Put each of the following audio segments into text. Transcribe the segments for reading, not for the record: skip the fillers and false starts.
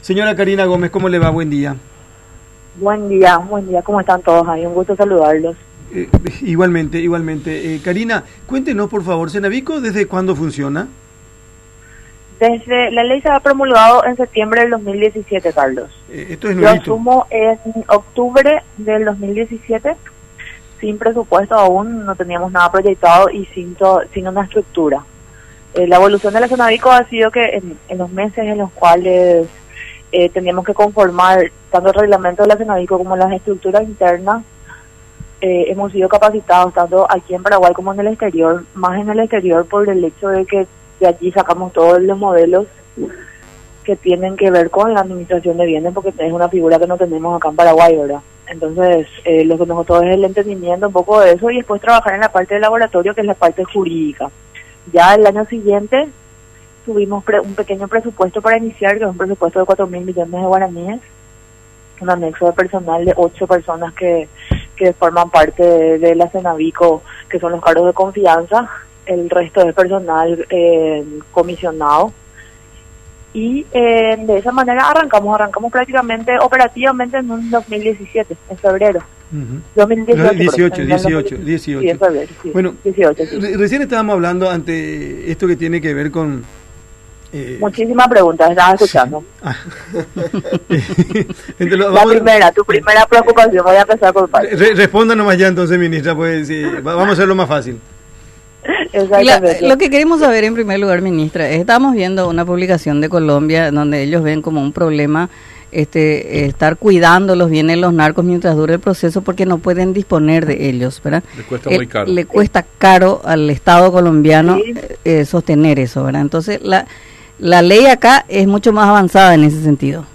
Señora Karina Gómez, ¿cómo le va? Buen día. Buen día, ¿cómo están todos ahí? Un gusto saludarlos. Igualmente. Karina, cuéntenos por favor, Cenavico, ¿desde cuándo funciona? Desde la ley se ha promulgado en septiembre del 2017, Carlos. Esto es Yo nuevito. asumo en octubre del 2017, sin presupuesto aún, no teníamos nada proyectado y sin una estructura. La evolución de la Cenavico ha sido que en los meses en los cuales teníamos que conformar tanto el reglamento de la Cenavico como las estructuras internas, hemos sido capacitados tanto aquí en Paraguay como en el exterior, más en el exterior por el hecho de que de allí sacamos todos los modelos que tienen que ver con la administración de bienes, porque es una figura que no tenemos acá en Paraguay, ¿verdad? Entonces, lo que nosotros es el entendimiento un poco de eso y después trabajar en la parte del laboratorio, que es la parte jurídica. Ya el año siguiente tuvimos un pequeño presupuesto para iniciar, que es un presupuesto de 4.000 millones de guaraníes, un anexo de personal de 8 personas que forman parte de la Cenavico, que son los cargos de confianza, el resto es personal comisionado, y de esa manera arrancamos prácticamente operativamente en un 2017, en febrero. 18. Sí, en febrero, sí. Bueno, 18, sí. Recién estábamos hablando ante esto que tiene que ver con... Muchísimas preguntas, estaba escuchando. Tu primera preocupación, voy a empezar por parte. Responda nomás ya entonces, ministra, pues sí, vamos a hacerlo más fácil. Lo que queremos saber en primer lugar, ministra, estamos viendo una publicación de Colombia donde ellos ven como un problema estar cuidando los bienes de los narcos mientras dure el proceso porque no pueden disponer de ellos, ¿verdad? Le cuesta caro al Estado colombiano sostener eso, ¿verdad? Entonces la ley acá es mucho más avanzada en ese sentido.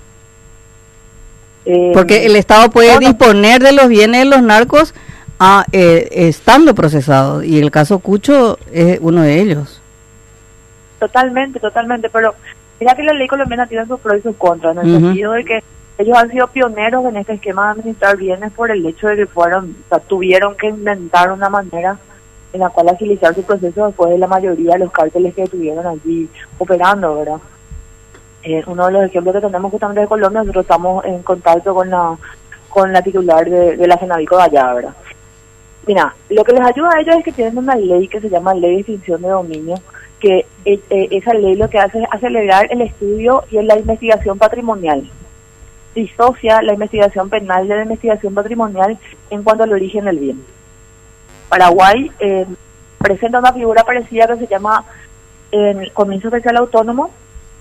Porque el Estado puede disponer de los bienes de los narcos estando procesado, y el caso Cucho es uno de ellos. Totalmente, pero mira que la ley colombiana tiene sus pros y sus contras, en el sentido de que ellos han sido pioneros en este esquema de administrar bienes por el hecho de que tuvieron que inventar una manera en la cual agilizar su proceso después de la mayoría de los cárteles que estuvieron allí operando, ¿verdad? Uno de los ejemplos que tenemos justamente de Colombia, nosotros estamos en contacto con la titular de la Cenavico de allá, ¿verdad? Mira, lo que les ayuda a ellos es que tienen una ley que se llama Ley de Extinción de Dominio, que esa ley lo que hace es acelerar el estudio y la investigación patrimonial. Disocia la investigación penal de la investigación patrimonial en cuanto al origen del bien. Paraguay presenta una figura parecida que se llama Comienzo Especial Autónomo,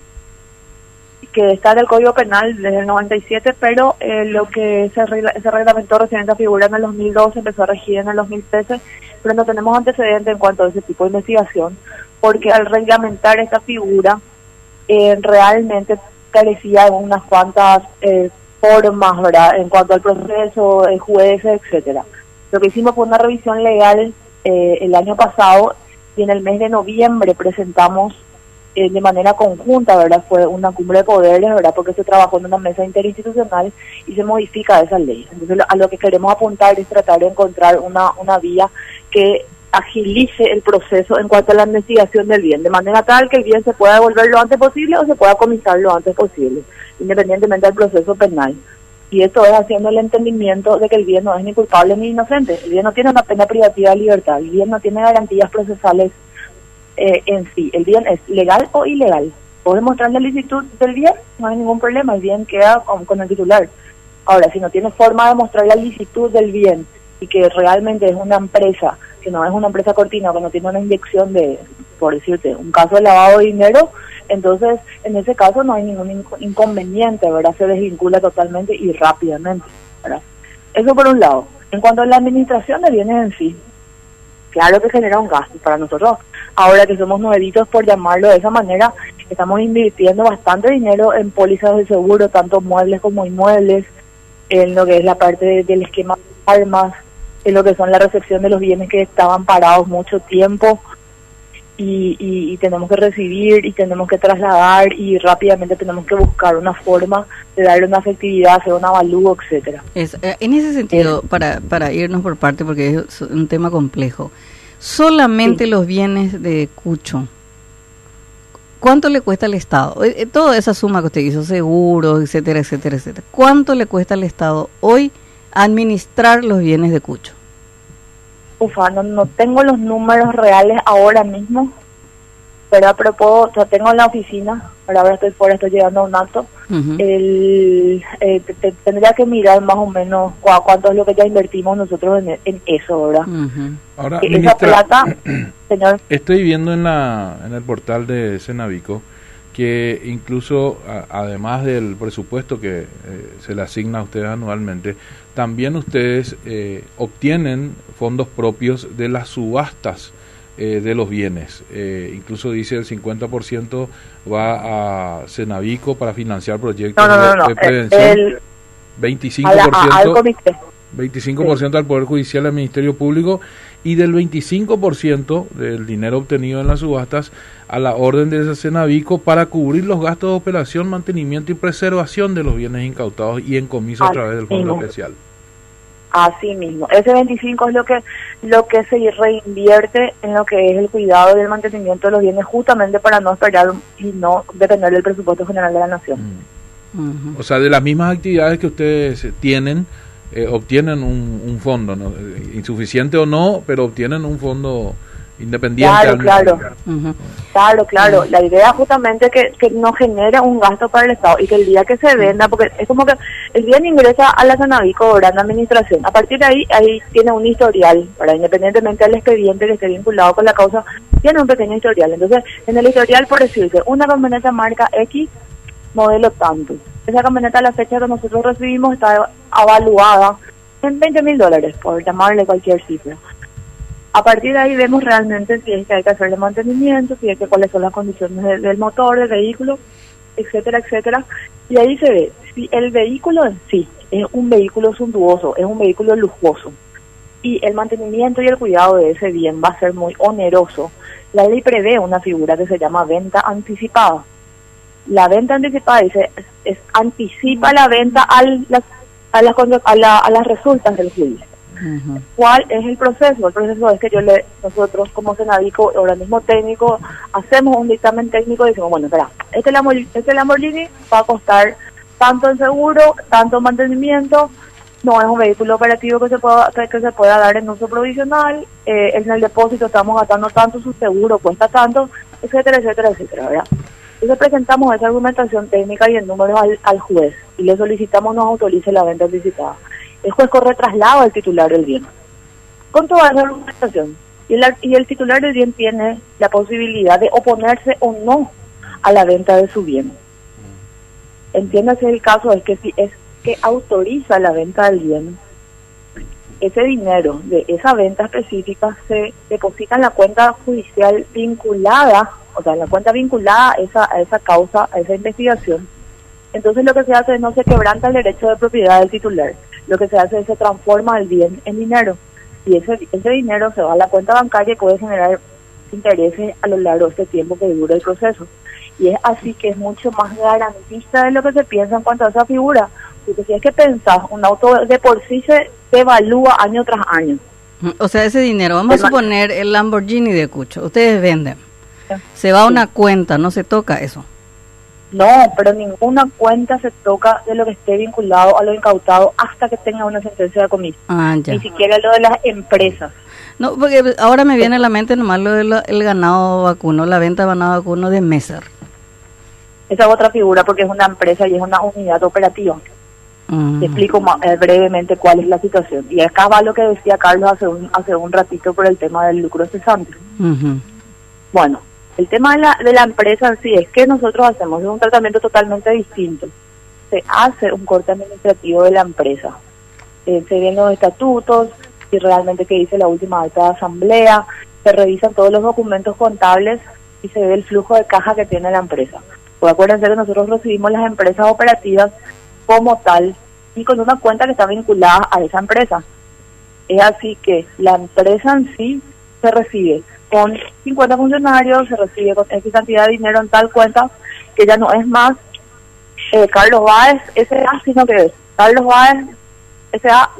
que está en el Código Penal desde el 97, pero lo que se reglamentó recién esa figura en el 2012, empezó a regir en el 2013, pero no tenemos antecedentes en cuanto a ese tipo de investigación, porque al reglamentar esta figura realmente carecía de unas cuantas formas, ¿verdad?, en cuanto al proceso, jueces, etcétera. Lo que hicimos fue una revisión legal el año pasado, y en el mes de noviembre presentamos de manera conjunta, ¿verdad? Fue una cumbre de poderes, ¿verdad? Porque se trabajó en una mesa interinstitucional y se modifica esa ley. Entonces, a lo que queremos apuntar es tratar de encontrar una vía que agilice el proceso en cuanto a la investigación del bien, de manera tal que el bien se pueda devolver lo antes posible o se pueda comisar lo antes posible, independientemente del proceso penal. Y esto es haciendo el entendimiento de que el bien no es ni culpable ni inocente. El bien no tiene una pena privativa de libertad, el bien no tiene garantías procesales en sí. El bien es legal o ilegal. Puedes mostrar la licitud del bien, no hay ningún problema, el bien queda con el titular. Ahora, si no tiene forma de mostrar la licitud del bien y que realmente es una empresa, que no es una empresa cortina, que no tiene una inyección de, por decirte, un caso de lavado de dinero, entonces en ese caso no hay ningún inconveniente, ¿verdad? Se desvincula totalmente y rápidamente, ¿verdad? Eso por un lado. En cuanto a la administración de bienes en sí, claro que genera un gasto para nosotros. Ahora que somos nuevitos, por llamarlo de esa manera, estamos invirtiendo bastante dinero en pólizas de seguro, tanto muebles como inmuebles, en lo que es la parte del esquema de armas, en lo que son la recepción de los bienes que estaban parados mucho tiempo y tenemos que recibir y tenemos que trasladar y rápidamente tenemos que buscar una forma de darle una efectividad, hacer un avalúo, etcétera. En ese sentido, para irnos por parte, porque es un tema complejo, solamente los bienes de Cucho ¿cuánto le cuesta al Estado? Toda esa suma que usted hizo, seguros, etcétera, etcétera, etcétera. ¿Cuánto le cuesta al Estado hoy administrar los bienes de Cucho? Ufa, no tengo los números reales ahora mismo, pero propósito, tengo en la oficina, pero ahora estoy fuera, estoy llegando a un acto. Tendría que mirar más o menos cuánto es lo que ya invertimos nosotros en eso, ¿verdad? Ahora, esa ministra, plata, señor. Estoy viendo en el portal de Cenavico que incluso, además del presupuesto que se le asigna a ustedes anualmente, también ustedes obtienen fondos propios de las subastas de los bienes. Incluso dice el 50% va a Cenavico para financiar proyectos de prevención, 25% al comité. 25% al Poder Judicial y al Ministerio Público, y del 25% del dinero obtenido en las subastas a la orden de Cenavico para cubrir los gastos de operación, mantenimiento y preservación de los bienes incautados y encomiso a través del Fondo Especial. Así mismo, ese 25 es lo que se reinvierte en lo que es el cuidado y el mantenimiento de los bienes, justamente para no esperar y no depender del presupuesto general de la nación. O sea, de las mismas actividades que ustedes tienen, obtienen un fondo, ¿no? Insuficiente o no, pero obtienen un fondo independiente. Claro. La idea justamente que no genere un gasto para el Estado y que el día que se venda, porque es como que el bien ingresa a la Cenavico, gran administración. A partir de ahí tiene un historial, ¿verdad? Independientemente del expediente que esté vinculado con la causa, tiene un pequeño historial. Entonces, en el historial, por decirse, una camioneta marca X, modelo tanto. Esa camioneta a la fecha que nosotros recibimos está avaluada en $20,000, por llamarle cualquier cifra. A partir de ahí vemos realmente si es que hay que hacerle mantenimiento, si es que cuáles son las condiciones del motor, del vehículo, etcétera, etcétera. Y ahí se ve si el vehículo en sí es un vehículo suntuoso, es un vehículo lujoso, y el mantenimiento y el cuidado de ese bien va a ser muy oneroso. La ley prevé una figura que se llama venta anticipada. La venta anticipada dice anticipa la venta a las resultas del juicio. ¿Cuál es el proceso? El proceso es que nosotros como Cenavico, organismo técnico, hacemos un dictamen técnico y decimos, bueno, espera, este Lamborghini va a costar tanto en seguro, tanto en mantenimiento, no es un vehículo operativo que se pueda dar en uso provisional, en el depósito estamos gastando tanto, su seguro cuesta tanto, etcétera, etcétera, etcétera, ¿verdad? Entonces presentamos esa argumentación técnica y en números al juez y le solicitamos nos autorice la venta anticipada. El juez corre traslado al titular del bien con toda esa argumentación y el titular del bien tiene la posibilidad de oponerse o no a la venta de su bien. Entiéndase el caso es que si es que autoriza la venta del bien, ese dinero de esa venta específica se deposita en la cuenta judicial vinculada, o sea, en la cuenta vinculada a esa causa, a esa investigación. Entonces lo que se hace es no se quebranta el derecho de propiedad del titular. Lo que se hace es se transforma el bien en dinero. Y ese dinero se va a la cuenta bancaria y puede generar intereses a lo largo de este tiempo que dura el proceso. Y es así que es mucho más garantista de lo que se piensa en cuanto a esa figura. Porque si es que pensás, un auto de por sí se evalúa año tras año. O sea, ese dinero, vamos a suponer el Lamborghini de Cucho, ustedes venden. Se va a una cuenta, no se toca eso. No, pero ninguna cuenta se toca de lo que esté vinculado a lo incautado hasta que tenga una sentencia de comiso. Ni siquiera lo de las empresas. No, porque ahora me viene a la mente nomás lo del ganado vacuno, la venta de ganado vacuno de Messer. Esa es otra figura porque es una empresa y es una unidad operativa. Te explico brevemente cuál es la situación. Y acá va lo que decía Carlos hace un ratito por el tema del lucro cesante. Bueno, el tema de la empresa en sí es que nosotros hacemos un tratamiento totalmente distinto. Se hace un corte administrativo de la empresa. Se ven los estatutos y realmente que dice la última acta de asamblea, se revisan todos los documentos contables y se ve el flujo de caja que tiene la empresa. Pues acuérdense que nosotros recibimos las empresas operativas como tal y con una cuenta que está vinculada a esa empresa. Es así que la empresa en sí se recibe con 50 funcionarios, se recibe con X cantidad de dinero en tal cuenta, que ya no es más Carlos Báez S.A., sino que es Carlos Báez S.A.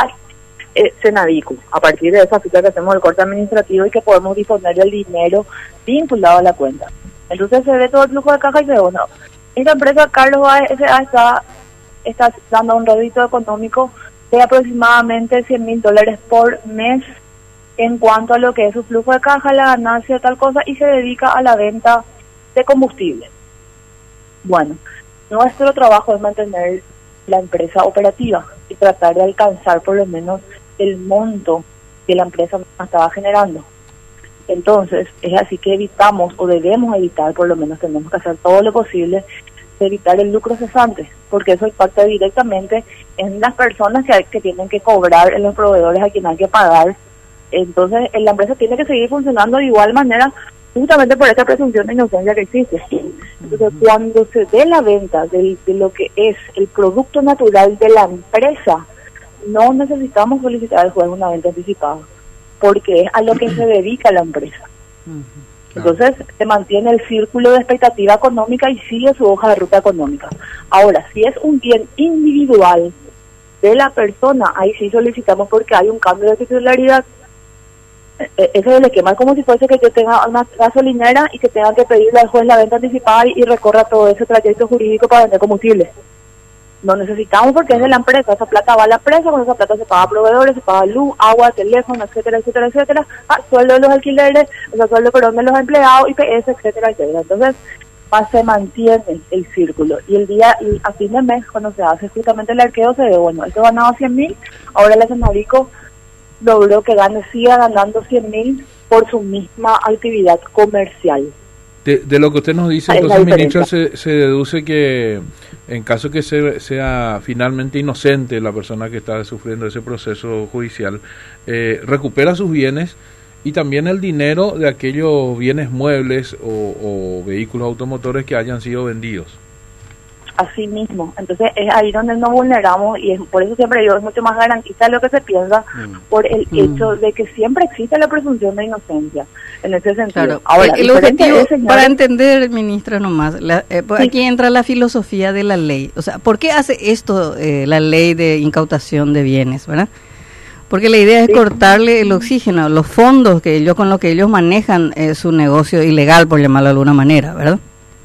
/ Cenavico. A partir de esa ficha que hacemos el corte administrativo y que podemos disponer del dinero vinculado a la cuenta. Entonces se ve todo el flujo de caja y se ve, bueno, esta empresa Carlos S.A. está dando un rédito económico de aproximadamente $100,000 por mes en cuanto a lo que es su flujo de caja, la ganancia, tal cosa, y se dedica a la venta de combustible. Bueno, nuestro trabajo es mantener la empresa operativa y tratar de alcanzar por lo menos el monto que la empresa estaba generando. Entonces, es así que evitamos, o debemos evitar, por lo menos tenemos que hacer todo lo posible, de evitar el lucro cesante, porque eso impacta directamente en las personas que tienen que cobrar, en los proveedores a quien hay que pagar. Entonces, la empresa tiene que seguir funcionando de igual manera, justamente por esta presunción de inocencia que existe. Entonces, cuando se dé la venta de lo que es el producto natural de la empresa, no necesitamos solicitar al juez una venta anticipada, porque es a lo que se dedica la empresa. Entonces, se mantiene el círculo de expectativa económica y sigue su hoja de ruta económica. Ahora, si es un bien individual de la persona, ahí sí solicitamos porque hay un cambio de titularidad. Eso del esquema es como si fuese que yo tenga una gasolinera y que tenga que pedirle al juez la venta anticipada y recorra todo ese trayecto jurídico para vender combustible. No necesitamos porque es de la empresa, esa plata va a la empresa, con esa plata se paga a proveedores, se paga luz, agua, teléfono, etcétera, etcétera, etcétera, sueldo de los alquileres, o sea, sueldo de los empleados, IPS, etcétera, etcétera. Entonces, se mantiene el círculo, y a fin de mes, cuando se hace justamente el arqueo, se ve, bueno, esto ganaba 100,000, ahora el Senavico logró que siga ganando 100,000 por su misma actividad comercial. De lo que usted nos dice, entonces, ministro, se deduce que en caso que sea finalmente inocente la persona que está sufriendo ese proceso judicial, recupera sus bienes y también el dinero de aquellos bienes muebles o vehículos automotores que hayan sido vendidos. Así mismo, entonces es ahí donde nos vulneramos, y por eso siempre digo, es mucho más garantista de lo que se piensa, por el hecho de que siempre existe la presunción de inocencia, en ese sentido. Claro. Ahora, el objetivo, para entender, ministra, nomás, aquí entra la filosofía de la ley, o sea, ¿por qué hace esto la ley de incautación de bienes, verdad? Porque la idea es cortarle el oxígeno, los fondos con los que ellos manejan su negocio ilegal, por llamarlo de alguna manera, ¿verdad?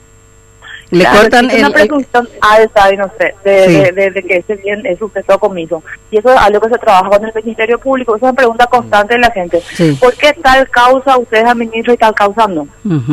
Le cortan una presunción alta de que ese bien es sujeto a comiso, y eso es algo que se trabaja con el Ministerio Público. Esa es una pregunta constante de la gente. ¿Por qué tal causa ustedes administran y tal causa no?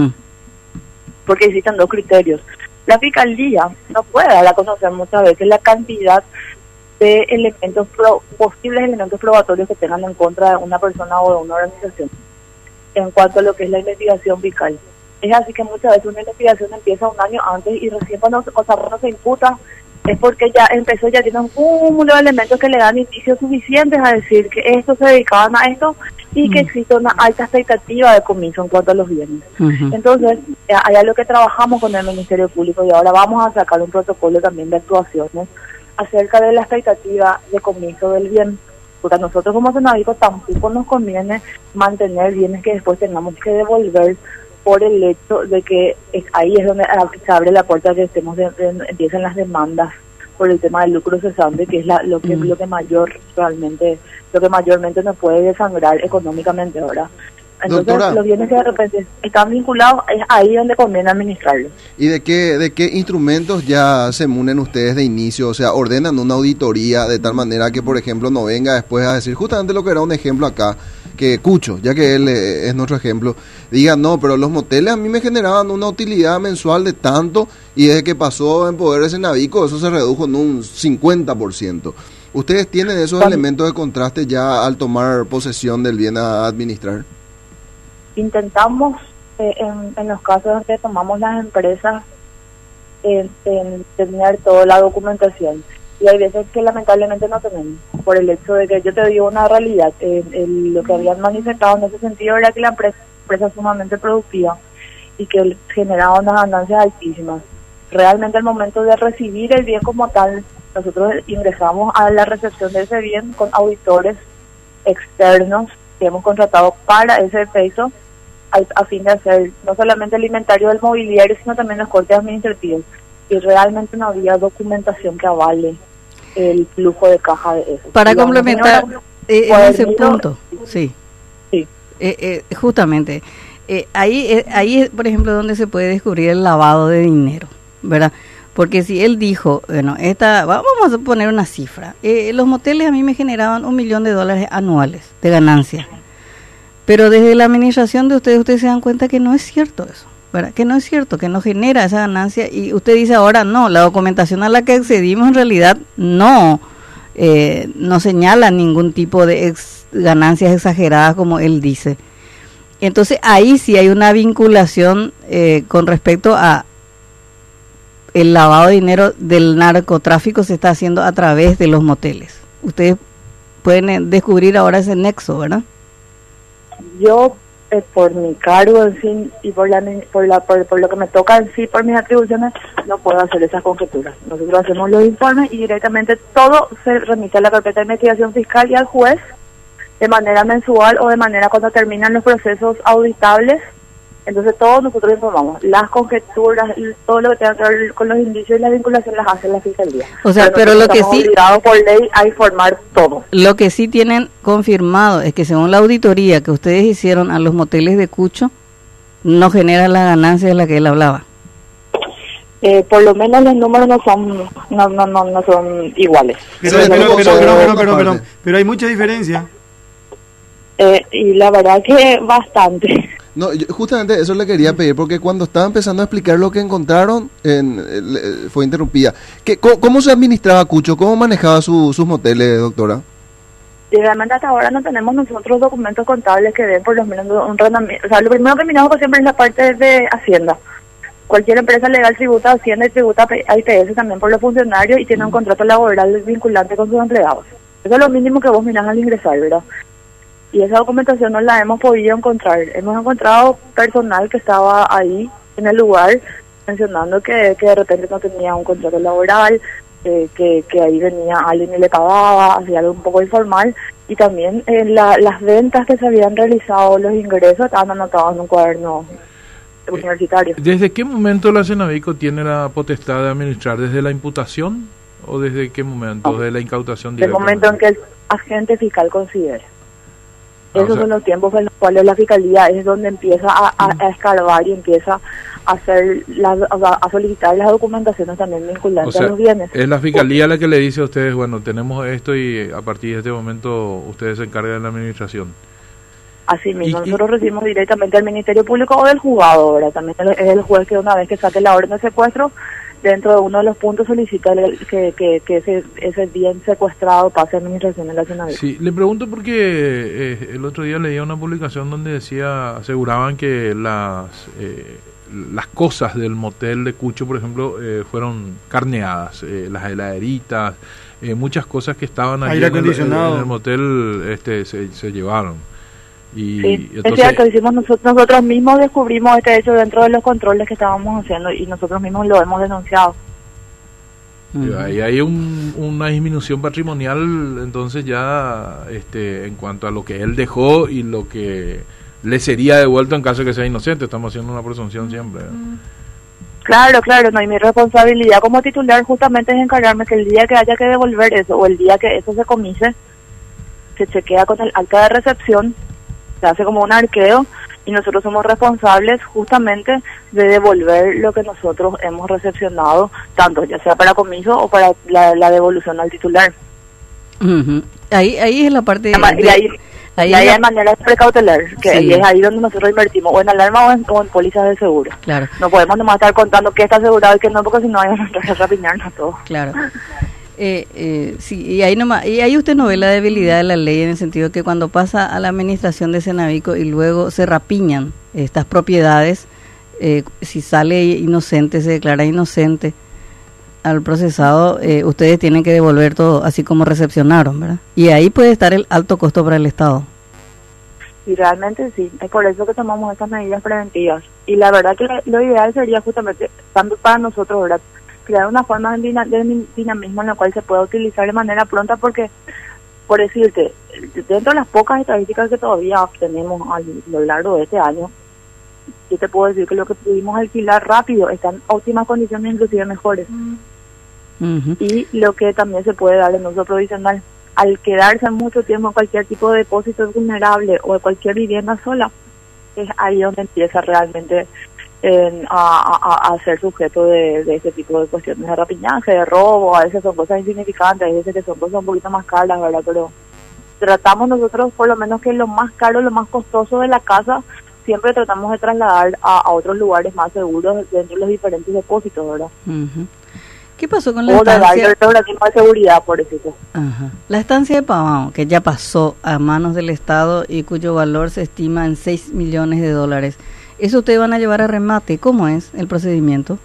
Porque existen dos criterios. La Fiscalía no puede dar a conocer muchas veces la cantidad de posibles elementos probatorios que tengan en contra de una persona o de una organización en cuanto a lo que es la investigación fiscal. Es así que muchas veces una investigación empieza un año antes y recién cuando se imputa es porque ya tiene un cúmulo de elementos que le dan indicios suficientes a decir que estos se dedicaban a esto y que existe una alta expectativa de comiso en cuanto a los bienes. Entonces, allá lo que trabajamos con el Ministerio Público, y ahora vamos a sacar un protocolo también de actuaciones acerca de la expectativa de comiso del bien, porque a nosotros como Senavico tampoco nos conviene mantener bienes que después tengamos que devolver por el hecho de que ahí es donde se abre la puerta de que empiezan las demandas por el tema del lucro cesante, que es lo que mayormente nos puede desangrar económicamente ahora. Entonces, doctora, los bienes que de repente están vinculados, es ahí donde conviene administrarlos. ¿Y de qué instrumentos ya se munen ustedes de inicio? O sea, ordenan una auditoría de tal manera que, por ejemplo, no venga después a decir justamente lo que era un ejemplo acá, que Cucho, ya que él es nuestro ejemplo, diga, no, pero los moteles a mí me generaban una utilidad mensual de tanto, y desde que pasó en poder de Senavico eso se redujo en un 50%. ¿Ustedes tienen esos elementos de contraste ya al tomar posesión del bien a administrar? Intentamos, en los casos en que tomamos las empresas, en tener toda la documentación. Y hay veces que lamentablemente no tenemos, por el hecho de que yo te digo una realidad. Lo que habían manifestado en ese sentido era que la empresa es sumamente productiva y que generaba unas ganancias altísimas. Realmente al momento de recibir el bien como tal, nosotros ingresamos a la recepción de ese bien con auditores externos que hemos contratado para ese peso, a fin de hacer no solamente el inventario del mobiliario, sino también los cortes administrativos. Y realmente no había documentación que avale el flujo de caja de eso. Para complementar en ese punto, sí. Justamente, ahí, por ejemplo, donde se puede descubrir el lavado de dinero, ¿verdad? Porque si él dijo, bueno, vamos a poner una cifra, los moteles a mí me generaban $1 millón anuales de ganancias, pero desde la administración de ustedes se dan cuenta que no es cierto eso, ¿verdad? Que no es cierto, que no genera esa ganancia, y usted dice ahora no, la documentación a la que accedimos en realidad no señala ningún tipo de ganancias exageradas como él dice. Entonces ahí sí hay una vinculación con respecto a el lavado de dinero del narcotráfico, se está haciendo a través de los moteles. Ustedes pueden descubrir ahora ese nexo, ¿verdad? Yo, por mi cargo en sí y por lo que me toca en sí, por mis atribuciones, no puedo hacer esas conjeturas. Nosotros hacemos los informes y directamente todo se remite a la carpeta de investigación fiscal y al juez de manera mensual o de manera cuando terminan los procesos auditables. Entonces todos nosotros informamos, las conjeturas, todo lo que tenga que ver con los indicios y la vinculación las hace la fiscalía. O sea, pero lo que sí, obligado por ley a informar todo. Lo que sí tienen confirmado es que según la auditoría que ustedes hicieron a los moteles de Cucho, no genera la ganancia de la que él hablaba. Por lo menos los números no son iguales. Pero hay mucha diferencia. Y la verdad que bastante. No, justamente eso le quería pedir, porque cuando estaba empezando a explicar lo que encontraron, fue interrumpida. ¿Cómo se administraba Cucho? ¿Cómo manejaba sus moteles, doctora? Y realmente hasta ahora no tenemos nosotros documentos contables que den por lo menos un rendimiento. O sea, lo primero que miramos siempre es la parte de Hacienda. Cualquier empresa legal tributa a Hacienda y tributa a IPS también por los funcionarios y tiene un contrato laboral vinculante con sus empleados. Eso es lo mínimo que vos mirás al ingresar, ¿verdad? Y esa documentación no la hemos podido encontrar. Hemos encontrado personal que estaba ahí en el lugar mencionando que de repente no tenía un contrato laboral, que ahí venía alguien y le pagaba, hacía algo un poco informal, y también las ventas que se habían realizado, los ingresos estaban anotados en un cuaderno universitario. ¿Desde qué momento la Cenavico tiene la potestad de administrar? ¿Desde la imputación o desde qué momento? ¿De la incautación directa? Del momento en que el agente fiscal considere. Esos son los tiempos en los cuales la fiscalía es donde empieza a escarbar y empieza a hacer a solicitar las documentaciones también vinculantes a los bienes. Es la fiscalía la que le dice a ustedes, bueno, tenemos esto y a partir de este momento ustedes se encargan de la administración. Así mismo, nosotros recibimos directamente al Ministerio Público o del juzgado, ¿verdad? También es el juez que una vez que saque la orden de secuestro, dentro de uno de los puntos solicita que ese bien secuestrado pase a administración en la Cenavico. Sí, le pregunto porque el otro día leía una publicación donde aseguraban que las cosas del motel de Cucho, por ejemplo, fueron carneadas, las heladeritas, muchas cosas que estaban ahí en el motel se llevaron. Y sí, entonces, es cierto, hicimos nosotros mismos descubrimos este hecho dentro de los controles que estábamos haciendo y nosotros mismos lo hemos denunciado. Ahí hay una disminución patrimonial, entonces ya en cuanto a lo que él dejó y lo que le sería devuelto en caso de que sea inocente. Estamos haciendo una presunción siempre. Claro, no, y mi responsabilidad como titular justamente es encargarme que el día que haya que devolver eso o el día que eso se comise, se chequea con el acta de recepción, se hace como un arqueo y nosotros somos responsables justamente de devolver lo que nosotros hemos recepcionado, tanto ya sea para comiso o para la devolución al titular. Uh-huh. Ahí es la parte ahí hay maneras precautelar, que sí. Es ahí donde nosotros invertimos, o en alarma o en pólizas de seguro. Claro. No podemos nomás estar contando qué está asegurado y qué no, porque si no hay que rapiñarnos todo. Claro. Sí, y ahí usted no ve la debilidad de la ley en el sentido que cuando pasa a la administración de Cenavico y luego se rapiñan estas propiedades, si sale inocente, se declara inocente al procesado, ustedes tienen que devolver todo así como recepcionaron, ¿verdad? Y ahí puede estar el alto costo para el Estado. Y realmente sí, es por eso que tomamos estas medidas preventivas. Y la verdad que lo ideal sería justamente, tanto para nosotros, ¿verdad?, crear una forma de dinamismo en la cual se pueda utilizar de manera pronta, porque, por decirte, dentro de las pocas estadísticas que todavía tenemos a lo largo de este año, yo te puedo decir que lo que pudimos alquilar rápido está en óptimas condiciones, inclusive mejores. Uh-huh. Y lo que también se puede dar en uso provisional, al quedarse mucho tiempo en cualquier tipo de depósito vulnerable o de cualquier vivienda sola, es ahí donde empieza realmente a ser sujeto de este tipo de cuestiones de rapiñaje, de robo. A veces son cosas insignificantes, a veces que son cosas un poquito más caras, ¿verdad? Pero tratamos nosotros, por lo menos, que lo más caro, lo más costoso de la casa, siempre tratamos de trasladar a otros lugares más seguros dentro de los diferentes depósitos, ¿verdad? Uh-huh. ¿Qué pasó con la estancia? De seguridad, por eso. Ajá. La estancia de Pavón, que ya pasó a manos del Estado y cuyo valor se estima en $6 millones. ¿Eso ustedes van a llevar a remate? ¿Cómo es el procedimiento?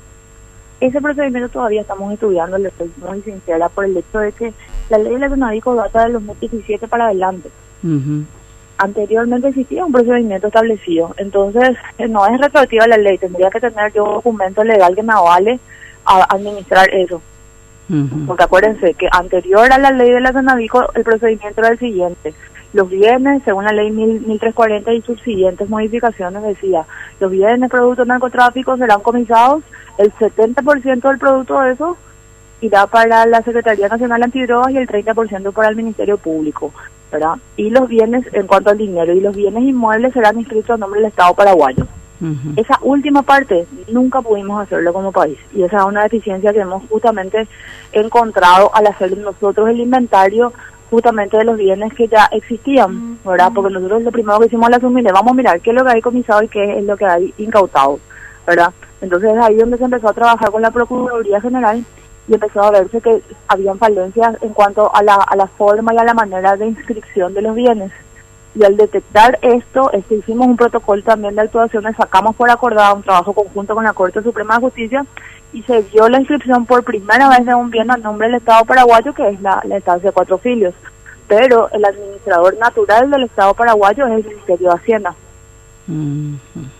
Ese procedimiento todavía estamos estudiando, le soy muy sincera, por el hecho de que la ley de la Cenavico data del 2017 para adelante. Uh-huh. Anteriormente existía un procedimiento establecido, entonces no es retroactiva la ley, tendría que tener yo un documento legal que me avale a administrar eso. Uh-huh. Porque acuérdense que anterior a la ley de la Cenavico el procedimiento era el siguiente: los bienes, según la ley 1340 y sus siguientes modificaciones, decía, los bienes producto de narcotráfico serán comisados, el 70% del producto de eso irá para la Secretaría Nacional Antidrogas y el 30% para el Ministerio Público, ¿verdad? Y los bienes, en cuanto al dinero, y los bienes inmuebles serán inscritos a nombre del Estado paraguayo. Uh-huh. Esa última parte nunca pudimos hacerlo como país, y esa es una deficiencia que hemos justamente encontrado al hacer nosotros el inventario justamente de los bienes que ya existían, ¿verdad? Porque nosotros lo primero que hicimos al asumir, vamos a mirar qué es lo que hay comisado y qué es lo que hay incautado, ¿verdad? Entonces es ahí donde se empezó a trabajar con la Procuraduría General y empezó a verse que habían falencias en cuanto a la forma y a la manera de inscripción de los bienes. Y al detectar esto, hicimos un protocolo también de actuaciones, sacamos por acordado un trabajo conjunto con la Corte Suprema de Justicia y se dio la inscripción por primera vez de un bien a nombre del Estado paraguayo, que es la estancia de Cuatro Filios. Pero el administrador natural del Estado paraguayo es el Ministerio de Hacienda. Uh-huh.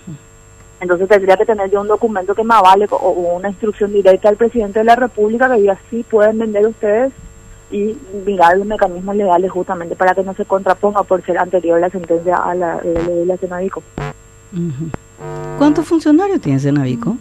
Entonces tendría que tener yo un documento que me avale o una instrucción directa al presidente de la República que diga sí pueden vender ustedes, y mirar los mecanismos legales justamente para que no se contraponga por ser anterior la sentencia a la ley de la Cenavico. Uh-huh. ¿Cuántos funcionarios tiene Cenavico?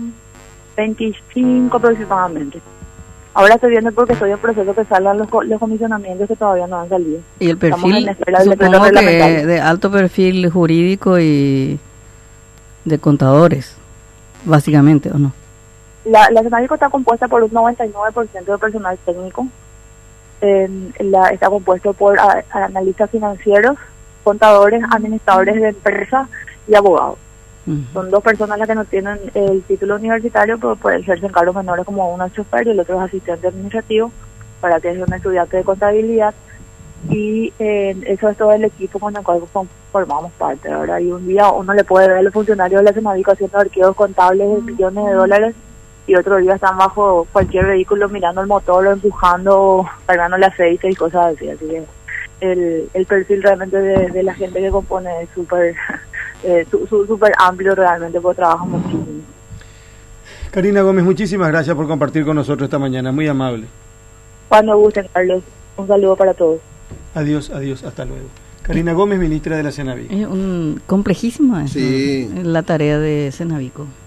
25 aproximadamente. Ahora estoy viendo porque estoy en proceso que salgan los comisionamientos que todavía no han salido. ¿Y el perfil? Supongo que de alto perfil jurídico y de contadores, básicamente, ¿o no? La Cenavico está compuesta por un 99% de personal técnico. Está compuesto por analistas financieros, contadores, administradores de empresas y abogados. Uh-huh. Son dos personas las que no tienen el título universitario, pero pueden ejercer cargos menores, como uno es chofer y el otro es asistente administrativo, para que es un estudiante de contabilidad. Y eso es todo el equipo con el cual formamos parte, ¿verdad? Y un día uno le puede ver a los funcionarios de la Cenavico haciendo archivos contables de millones de dólares, y otro día están bajo cualquier vehículo mirando el motor o empujando, cargándole aceite y cosas así. Así que el perfil realmente de la gente que compone es súper súper amplio realmente, porque trabaja muchísimo. Karina Gómez, muchísimas gracias por compartir con nosotros esta mañana, muy amable. Cuando gusten, Carlos, un saludo para todos. Adiós, hasta luego. Karina Gómez, ministra de la Cenavico. Es complejísima sí, la tarea de Cenavico.